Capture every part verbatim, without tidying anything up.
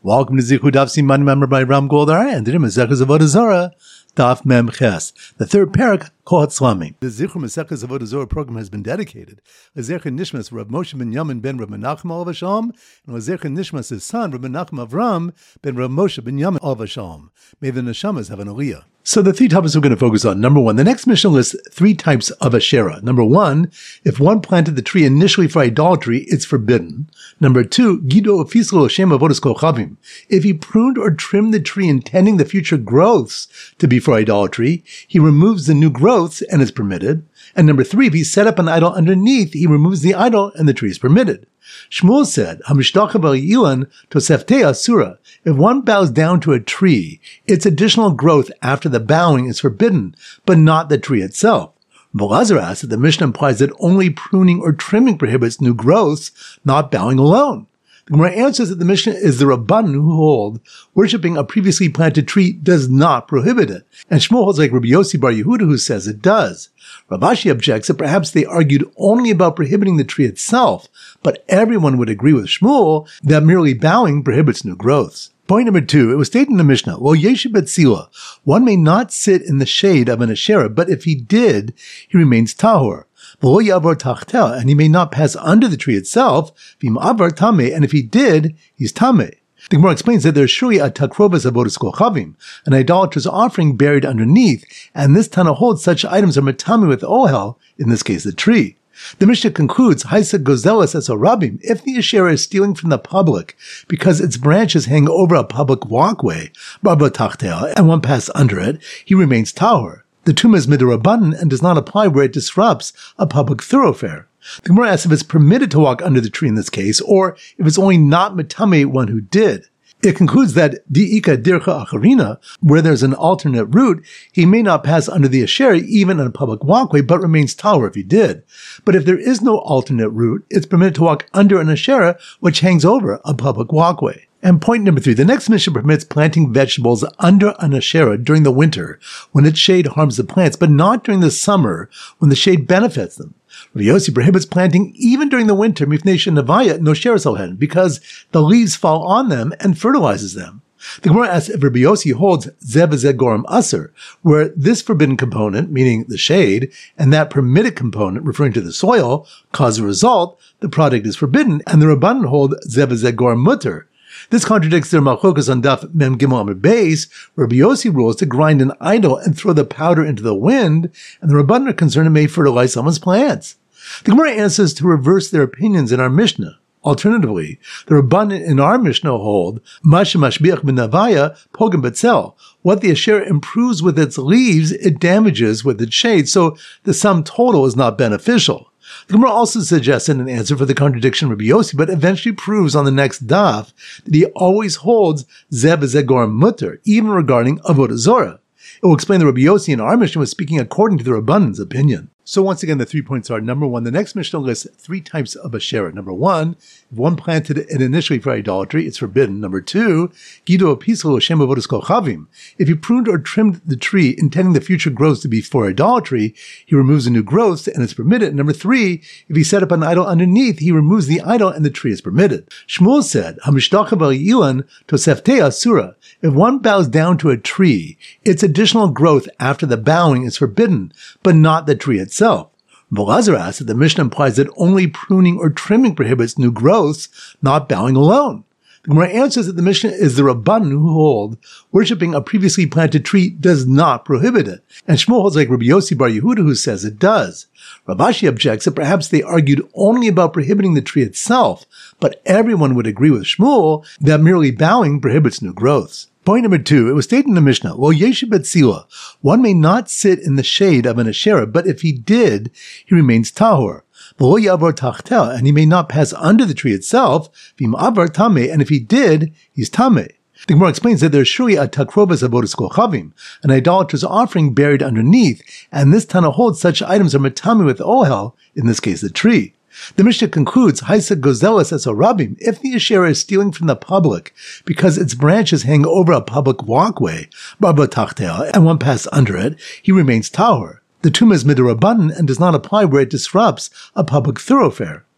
Welcome to Zichud Daf Siman member by Ram Goldar and the Masechus Avodah Zarah, Daf Mem Ches, the third parak, Kohat Slamim. The Zichud Masechus Avodah Zarah program has been dedicated to Zecher Nishmas Rav Moshe ben Yamin ben Rav Menachem Alav Hashalom and Zecher Nishmas his son Rav Menachem Avram ben Rav Moshe ben Yamin Alav Hashalom. May the neshamas have an aliyah. So the three topics we're going to focus on. Number one, the next Mishnah lists three types of Asherah. Number one, if one planted the tree initially for idolatry, it's forbidden. Number two, Gido Afislo Hashem Avodas Kochavim. If he pruned or trimmed the tree intending the future growths to be for idolatry, he removes the new growths and is permitted. And number three, if he set up an idol underneath, he removes the idol and the tree is permitted. Shmuel said, "Hamishtachav al Ilan tosefte asura." If one bows down to a tree, its additional growth after the bowing is forbidden, but not the tree itself. Belazar asks that the Mishnah implies that only pruning or trimming prohibits new growths, not bowing alone. The Gemara answers that the Mishnah is the Rabbanan who hold worshipping a previously planted tree does not prohibit it, and Shmuel holds like Rabbi Yossi bar Yehuda who says it does. Rav Ashi objects that perhaps they argued only about prohibiting the tree itself, but everyone would agree with Shmuel that merely bowing prohibits new growths. Point number two, it was stated in the Mishnah, well, Yeshiv Betzila, one may not sit in the shade of an Asherah, but if he did, he remains tahor. V'lo yavar tachtel, and he may not pass under the tree itself, v'im avar tameh, and if he did, he's tameh. The Gemara explains that there's surely a takrovas avodas kochavim, an idolatrous offering buried underneath, and this Tana holds such items are metami with ohel, in this case the tree. The Mishnah concludes, Haisa gozelas es orabim, if the Asherah is stealing from the public because its branches hang over a public walkway, barba tachtel, and one passes under it, he remains tahor. The tumah is midrabanan and does not apply where it disrupts a public thoroughfare. The Gemara asks if it's permitted to walk under the tree in this case, or if it's only not metame one who did. It concludes that di'ika dircha acharina, where there's an alternate route, he may not pass under the Asherah even on a public walkway, but remains tahor if he did. But if there is no alternate route, it's permitted to walk under an Asherah which hangs over a public walkway. And point number three, the next Mishnah permits planting vegetables under an Asherah during the winter when its shade harms the plants, but not during the summer when the shade benefits them. Rabbi Yossi prohibits planting even during the winter, mifnei shenavaya no sheresohen, because the leaves fall on them and fertilizes them. The Gemara asks if Rabbi Yossi holds zeh v'zeh goram aser, where this forbidden component, meaning the shade, and that permitted component, referring to the soil, cause a result, the product is forbidden, and the Rabbanan hold zeh v'zeh goram mutter. This contradicts their malchokas on Daf Mem Gimel Amud Beis, where Rabbi Yossi rules to grind an idol and throw the powder into the wind, and the Rabbanan are concerned it may fertilize someone's plants. The Gemara answers to reverse their opinions in our Mishnah. Alternatively, the Rabbanan in our Mishnah hold Masha Mashbiach B'Navaya Pogam Betzel. What the Asherah improves with its leaves, it damages with its shade, so the sum total is not beneficial. The Gemara also suggested an answer for the contradiction of Rabbi Yossi, but eventually proves on the next daf that he always holds zeh v'zeh goram mutter, even regarding avodah zarah. It will explain that Rabbi Yossi in our Mishnah was speaking according to the Rabbanan's opinion. So once again, the three points are, number one, the next Mishnah lists three types of Asherah. Number one, if one planted it initially for idolatry, it's forbidden. Number two, Gido Apislo Hashem Avodas Kochavim. If he pruned or trimmed the tree, intending the future growths to be for idolatry, he removes the new growths and it's permitted. Number three, if he set up an idol underneath, he removes the idol and the tree is permitted. Shmuel said, Hamishtachav al Ilan tosefte asura. If one bows down to a tree, its additional growth after the bowing is forbidden, but not the tree itself. Belazar asks that the Mishnah implies that only pruning or trimming prohibits new growths, not bowing alone. The Gemara answers that the Mishnah is the Rabbanan who hold worshipping a previously planted tree does not prohibit it, and Shmuel holds like Rabbi Yossi bar Yehuda who says it does. Rav Ashi objects that perhaps they argued only about prohibiting the tree itself, but everyone would agree with Shmuel that merely bowing prohibits new growths. Point number two, it was stated in the Mishnah, well, Yeshiv Betzila, one may not sit in the shade of an Asherah, but if he did, he remains tahor. V'lo yavar tachtel, and he may not pass under the tree itself, v'im avar tameh, and if he did, he's tameh. The Gemara explains that there's surely a takrovas avodas kochavim, an idolatrous offering buried underneath, and this Tana holds such items are metami with ohel, in this case the tree. The Mishnah concludes, Haisa gozelas es orabim, if the Asherah is stealing from the public because its branches hang over a public walkway, barba tachtel, and one passes under it, he remains tahor. The tumah is midrabanan and does not apply where it disrupts a public thoroughfare.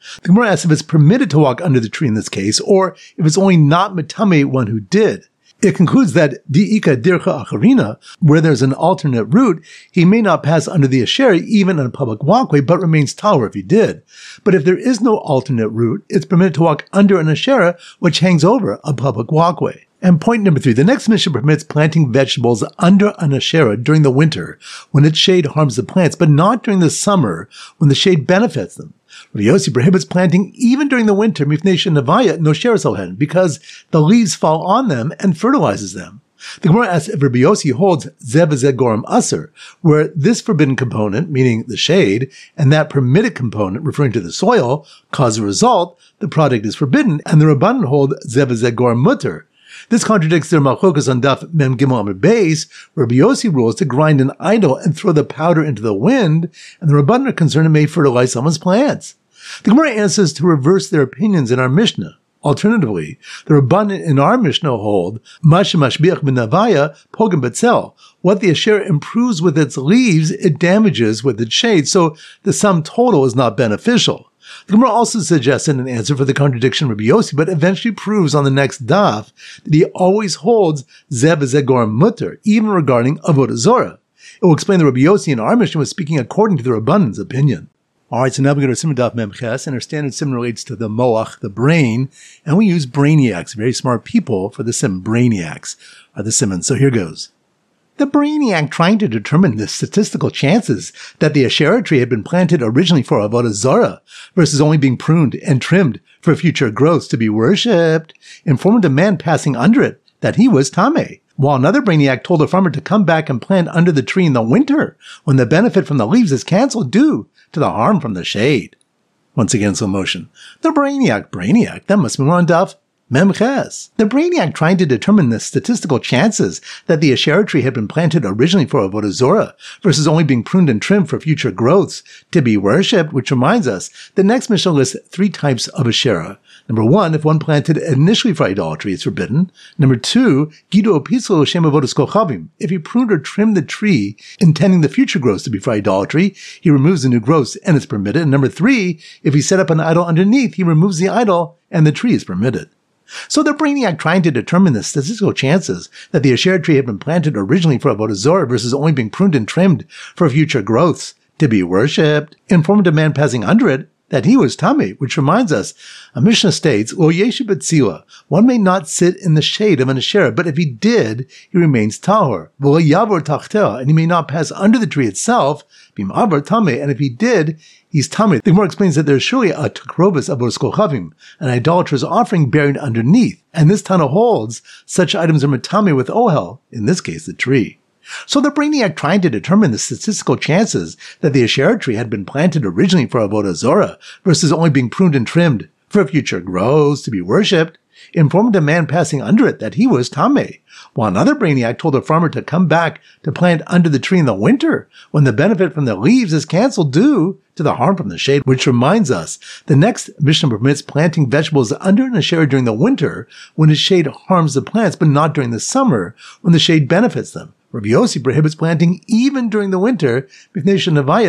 The Gemara asks if it's permitted to walk under the tree in this case, or if it's only not metame one who did. It concludes that di'ika dircha acharina, where there's an alternate route, he may not pass under the asher even on a public walkway, but remains tahor if he did. But if there is no alternate route, it's permitted to walk under an asher which hangs over a public walkway. And point number three, the next mission permits planting vegetables under an asherah during the winter when its shade harms the plants, but not during the summer when the shade benefits them. Rabbi Yossi prohibits planting even during the winter mifnei shenavaya no sheres alhen, because the leaves fall on them and fertilizes them. The Gemara asks if Rabbi Yossi holds zeh v'zeh goram aser, where this forbidden component, meaning the shade, and that permitted component, referring to the soil, cause a result, the product is forbidden, and the Rabbanan hold zeh v'zeh goram mutter. This contradicts their malchokas on daf mem gimel amud beis, where Rabbi Yossi rules to grind an idol and throw the powder into the wind, and the Rabbanan are concerned it may fertilize someone's plants. The Gemara answers to reverse their opinions in our Mishnah. Alternatively, the Rabbanan in our Mishnah hold Masha mashbiach b'navaya pogim betzel. What the asher improves with its leaves, it damages with its shade, so the sum total is not beneficial. The Gemara also suggests an answer for the contradiction of Rabbi Yossi, but eventually proves on the next daf that he always holds zeh v'zeh goram mutter, even regarding avodah zorah. It will explain that Rabbi Yossi in our Mishnah was speaking according to the Rabbanan's opinion. Alright, so now we go to Simon Daf Mem Ches, and our standard sim relates to the moach, the brain, and we use brainiacs, very smart people, for the sim. Brainiacs are the simmons. So here goes. The brainiac trying to determine the statistical chances that the asherah tree had been planted originally for avodah zarah versus only being pruned and trimmed for future growths to be worshipped informed a man passing under it that he was tameh, while another brainiac told a farmer to come back and plant under the tree in the winter when the benefit from the leaves is canceled due to the harm from the shade. Once again, slow motion. The brainiac, brainiac, that must be on daf Mem Ches. The brainiac trying to determine the statistical chances that the asherah tree had been planted originally for avodah zorah versus only being pruned and trimmed for future growths to be worshipped, which reminds us, the next Mishnah lists three types of asherah. Number one, if one planted initially for idolatry, it's forbidden. Number two, gidu opislo shem avodas kochavim. If he pruned or trimmed the tree, intending the future growths to be for idolatry, he removes the new growths and it's permitted. And number three, if he set up an idol underneath, he removes the idol and the tree is permitted. So the brainiac trying to determine the statistical chances that the asherah tree had been planted originally for avodah zorah versus only being pruned and trimmed for future growths to be worshipped informed a man passing under it that he was tameh, which reminds us, a Mishnah states, Lo yeshu b'tzila, one may not sit in the shade of an asherah, but if he did, he remains tahor. V'lo yavor tachteh, and he may not pass under the tree itself, bim avar tameh, and if he did, he's tameh. The Gemara explains that there's surely a takrobus avodas kochavim, an idolatrous offering buried underneath, and this Tana holds such items are metameh with ohel, in this case the tree. So the brainiac trying to determine the statistical chances that the asherah tree had been planted originally for avodah zorah versus only being pruned and trimmed for future growths to be worshipped informed a man passing under it that he was tameh, while another brainiac told a farmer to come back to plant under the tree in the winter when the benefit from the leaves is canceled due to the harm from the shade, which reminds us, the next Mishnah permits planting vegetables under an asherah during the winter when its shade harms the plants, but not during the summer when the shade benefits them. Rabbi Yossi prohibits planting even during the winter because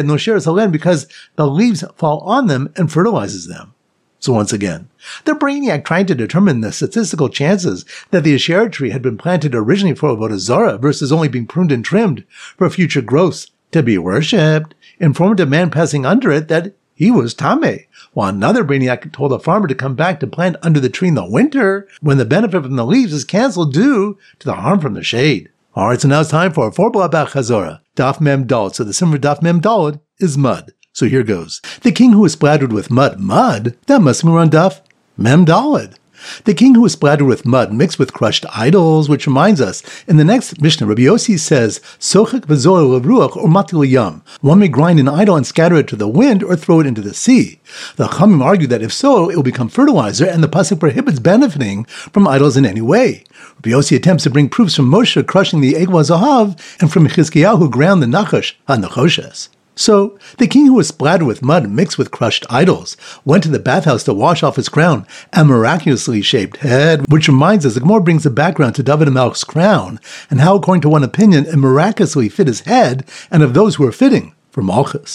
the leaves fall on them and fertilizes them. So once again, the brainiac trying to determine the statistical chances that the asherah tree had been planted originally for avodah zarah versus only being pruned and trimmed for future growths to be worshipped informed a man passing under it that he was tameh, while another brainiac told a farmer to come back to plant under the tree in the winter when the benefit from the leaves is canceled due to the harm from the shade. Alright, so now it's time for four blabach chazorah, daf mem daled. So the sim for daf mem daled is mud. So here goes. The king who was splattered with mud, mud, that must be on daf mem daled. The king who was splattered with mud mixed with crushed idols, which reminds us, in the next Mishnah, Rabbi Yossi says, Sochek v'zoel leruach or matil yam. One may grind an idol and scatter it to the wind or throw it into the sea. The Chachamim argue that if so, it will become fertilizer, and the pasuk prohibits benefiting from idols in any way. Rabbi Yossi attempts to bring proofs from Moshe crushing the Eglah Zahav and from Chizkiyahu who ground the Nachash HaNachoshes. So, the king who was splattered with mud mixed with crushed idols went to the bathhouse to wash off his crown and miraculously shaped head, which reminds us, the Gemara brings the background to David HaMelech's crown and how, according to one opinion, it miraculously fit his head and of those who were fitting for Malchus.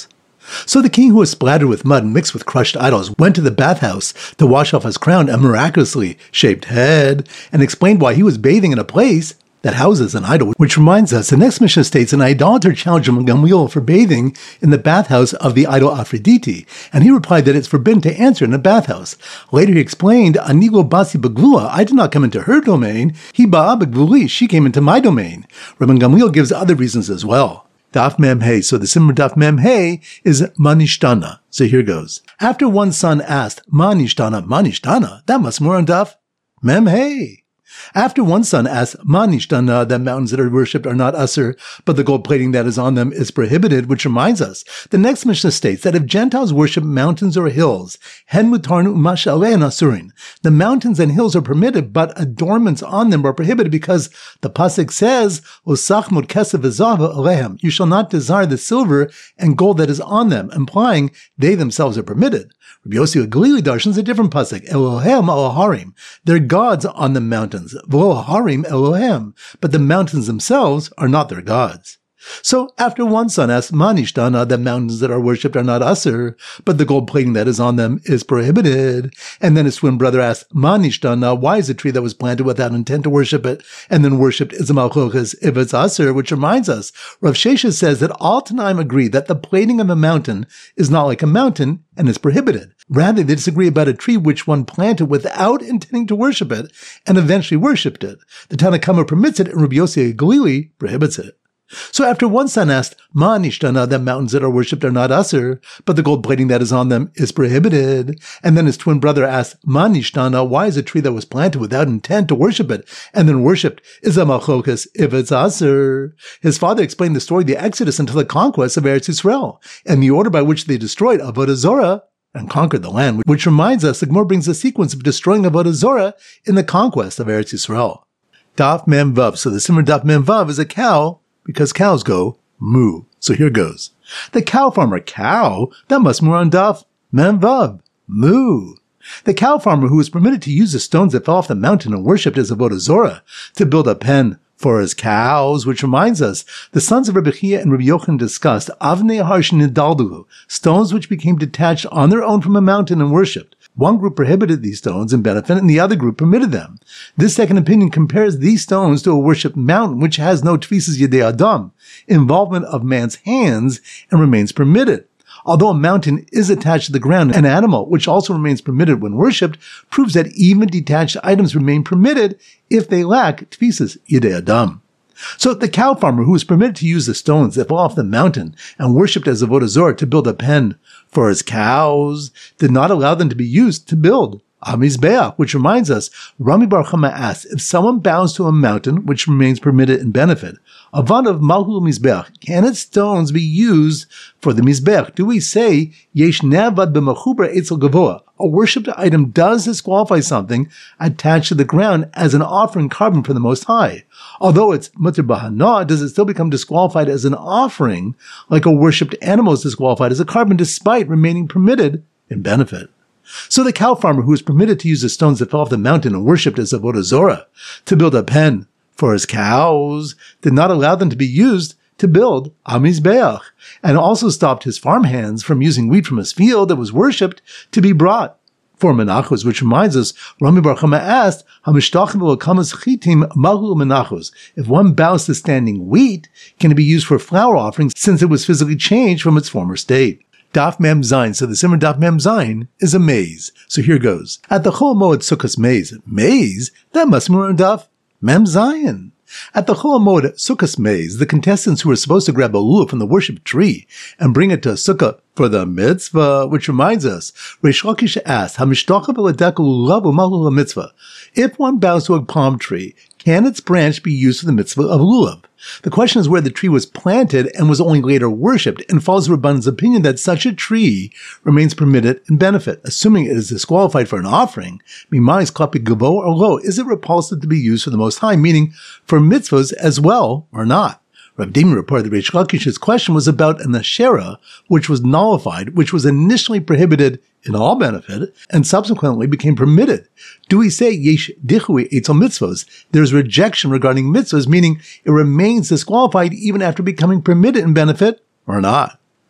So the king, who was splattered with mud and mixed with crushed idols, went to the bathhouse to wash off his crown and miraculously shaped head, and explained why he was bathing in a place that houses an idol. Which reminds us, the next Mishnah states an idolater challenged Gamliel for bathing in the bathhouse of the idol Aphrodite, and he replied that it's forbidden to answer in a bathhouse. Later he explained, Aniglo basi begvula, I did not come into her domain, he ba'a begvuli, she came into my domain. Rabban Gamliel gives other reasons as well. Daf Mem Hey. So the Simmer Daf Mem Hey is Manishtana. So here goes. After one son asked, Manishtana, Manishtana, that must more on Daf Mem Hey. After one son asked, Manishtana, that mountains that are worshipped are not usher, but the gold plating that is on them is prohibited, which reminds us, the next Mishnah states that if Gentiles worship mountains or hills, hen mutarnu umash alein asurin, the mountains and hills are permitted, but adornments on them are prohibited, because the pasuk says, Osachmut kesav v'zav alehem, you shall not desire the silver and gold that is on them, implying they themselves are permitted. Rabbi Yossi Galili darshans a different pasuk, Elohem Eloharim, they're gods on the mountains, V'Eloharim Elohem, but the mountains themselves are not their gods. So after one son asked, Manishtana, that mountains that are worshipped are not usher, but the gold plating that is on them is prohibited. And then his twin brother asked, Manishtana, why is a tree that was planted without intent to worship it and then worshipped is a malchoches if it's usher? Which reminds us, Rav Shesha says that all Tanaim agree that the plating of a mountain is not like a mountain and is prohibited. Rather, they disagree about a tree which one planted without intending to worship it and eventually worshipped it. The Tanna Kama permits it and Rabbi Yossi Galili prohibits it. So after one son asked, Ma nishtana, that mountains that are worshipped are not usher, but the gold plating that is on them is prohibited. And then his twin brother asked, Ma nishtana, why is a tree that was planted without intent to worship it and then worshipped is a malchokas if it's usher? His father explained the story of the Exodus until the conquest of Eretz Yisrael and the order by which they destroyed Avodah Zorah and conquered the land, which reminds us the Gemara brings a sequence of destroying Avodah Zorah in the conquest of Eretz Yisrael. Daf Mem Vav. So the Simmer Daf Mem Vav is a cow, because cows go moo. So here goes. The cow farmer, cow, that must moo on Daf Mem Vav, moo. The cow farmer who was permitted to use the stones that fell off the mountain and worshipped as Avodah Zorah to build a pen for his cows, which reminds us, the sons of Rabbi Chia and Rabbi Yochanan discussed Avnei Harshin Nidalduhu, stones which became detached on their own from a mountain and worshipped. One group prohibited these stones in benefit, and the other group permitted them. This second opinion compares these stones to a worshipped mountain which has no tfisas yedei adam, involvement of man's hands, and remains permitted. Although a mountain is attached to the ground, an animal, which also remains permitted when worshipped, proves that even detached items remain permitted if they lack tfisas yedei adam. So the cow farmer who was permitted to use the stones that fell off the mountain and worshipped as Avodah Zorah to build a pen for his cows did not allow them to be used to build a mizbeach, which reminds us, Rami Bar Chama asks, if someone bows to a mountain, which remains permitted in benefit, Avad of Malhu Mizbeach, can its stones be used for the Mizbeach? Do we say, Yesh nevad b'mechuber etzel gavoa, a worshipped item does disqualify something attached to the ground as an offering carbon for the Most High? Although it's mutter b'hana, does it still become disqualified as an offering, like a worshipped animal is disqualified as a carbon despite remaining permitted in benefit? So the cow farmer who was permitted to use the stones that fell off the mountain and worshipped as Avodah Zorah to build a pen for his cows did not allow them to be used to build a mizbeach, and also stopped his farm hands from using wheat from his field that was worshipped to be brought for menachos, which reminds us, Rami Bar Chama asked, Hamishtachim v'lakamas chitim mahu menachos. If one bows to standing wheat, can it be used for flour offerings since it was physically changed from its former state? Daf Mem Zayin. So the Simmer Daf Mem Zayin is a maze. So here goes. At the Chol Moed Sukkos maze. Maze? That must be on Daf Mem Zayin. At the Chol Moed Sukkos maze, the contestants who were supposed to grab a lulav from the worship tree and bring it to a sukkah for the mitzvah, which reminds us, Reish Lakish asked, Hamishtacha v'ledek lulav u'mahu mitzvah. If one bows to a palm tree, can its branch be used for the mitzvah of lulav? The question is where the tree was planted and was only later worshipped, and follows Rabban's opinion that such a tree remains permitted in benefit, assuming it is disqualified for an offering. Mimais klapi gavo or lo, is it repulsive to be used for the Most High, meaning for mitzvahs as well or not? Rav Dimi reported that Reish Lakish's question was about an asherah, which was nullified, which was initially prohibited in all benefit, and subsequently became permitted. Do we say yesh dichui etzel mitzvos? There's rejection regarding mitzvahs, meaning it remains disqualified even after becoming permitted in benefit or not.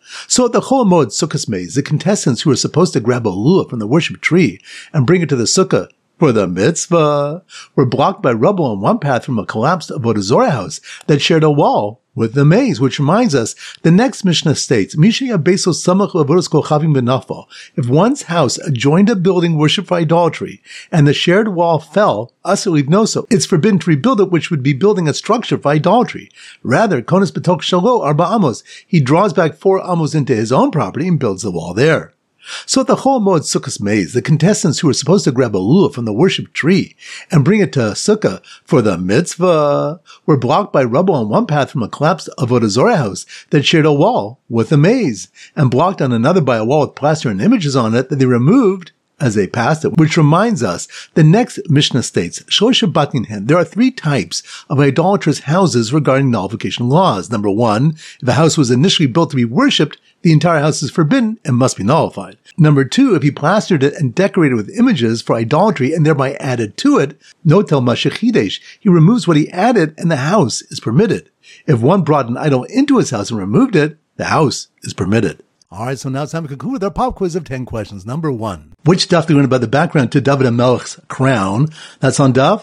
So at the Chol Hamoed Sukkos Maze, the contestants who were supposed to grab a lulav from the worship tree and bring it to the sukkah for the mitzvah were blocked by rubble on one path from a collapsed Avodah Zorah house that shared a wall with the maze, which reminds us, the next Mishnah states, if one's house adjoined a building worshipped for idolatry, and the shared wall fell, it's forbidden to rebuild it, which would be building a structure for idolatry. Rather, konos betok shalo arba amos, he draws back four amos into his own property and builds the wall there. So at the Chol Hamoed Sukkos Maze, the contestants who were supposed to grab a lulav from the worship tree and bring it to a sukkah for the mitzvah were blocked by rubble on one path from a collapsed Avodah Zorah house that shared a wall with the maze, and blocked on another by a wall with plaster and images on it that they removed as they passed it, which reminds us, the next Mishnah states, Shlosh batin hen, there are three types of idolatrous houses regarding nullification laws. Number one, if a house was initially built to be worshipped, the entire house is forbidden and must be nullified. Number two, if he plastered it and decorated with images for idolatry and thereby added to it, notel mashechidesh, he removes what he added and the house is permitted. If one brought an idol into his house and removed it, the house is permitted. All right, so now it's time to conclude with our pop quiz of ten questions. Number one. Which stuff do we learn about the background to David HaMelech's crown? That's on Daf.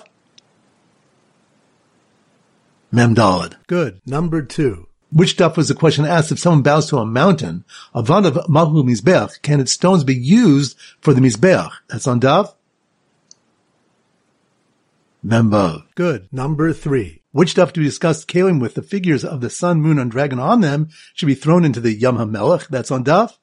Mem Daled. Good. Number two. Which daf was the question asked if someone bows to a mountain, a van of Mahu Mizbeach, can its stones be used for the Mizbeach? That's on Daf. Mem Vav. Good. Number three. Which daf do we discuss kalim with the figures of the sun, moon, and dragon on them should be thrown into the Yam HaMelech? That's on Daf.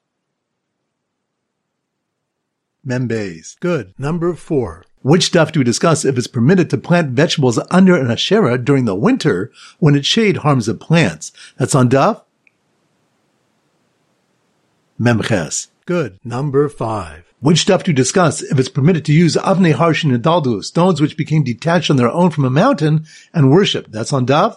Mem Beis. Good. Number four. Which daf do we discuss if it's permitted to plant vegetables under an Asherah during the winter when its shade harms the plants? That's on Daf. Mem Ches. Good. Number five. Which daf do we discuss if it's permitted to use Avnei Har Shenidaldu, stones which became detached on their own from a mountain, and worship? That's on Daf.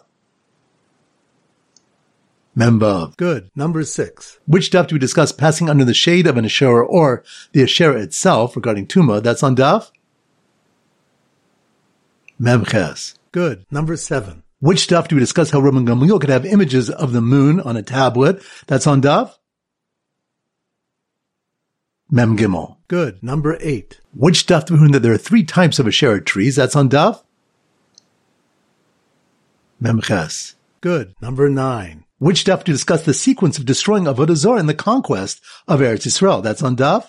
Mem Vav. Good. Number six. Which daf do we discuss passing under the shade of an Asherah or the Asherah itself regarding Tumah? That's on Daf. Mem Ches. Good. Number seven. Which daf do we discuss how Rabban Gamliel could have images of the moon on a tablet? That's on Daf. Mem Gimel. Good. Number eight. Which daf do we learn that there are three types of Asherah trees? That's on Daf. Mem Ches. Good. Number nine. Which daf do we discuss the sequence of destroying Avodah Zorah and the conquest of Eretz Yisrael? That's on Daf.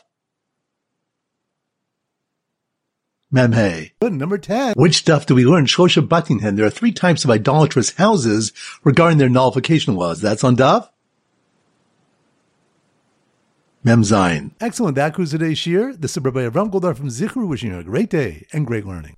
Mem Hey. Good. Number ten. Which daf do we learn Shlosha batin hen? There are three types of idolatrous houses regarding their nullification laws. That's on Daf. Mem Zayin. Excellent. That concludes today's shir. This is Rabbi Avram Goldar from Zichru, wishing you a great day and great learning.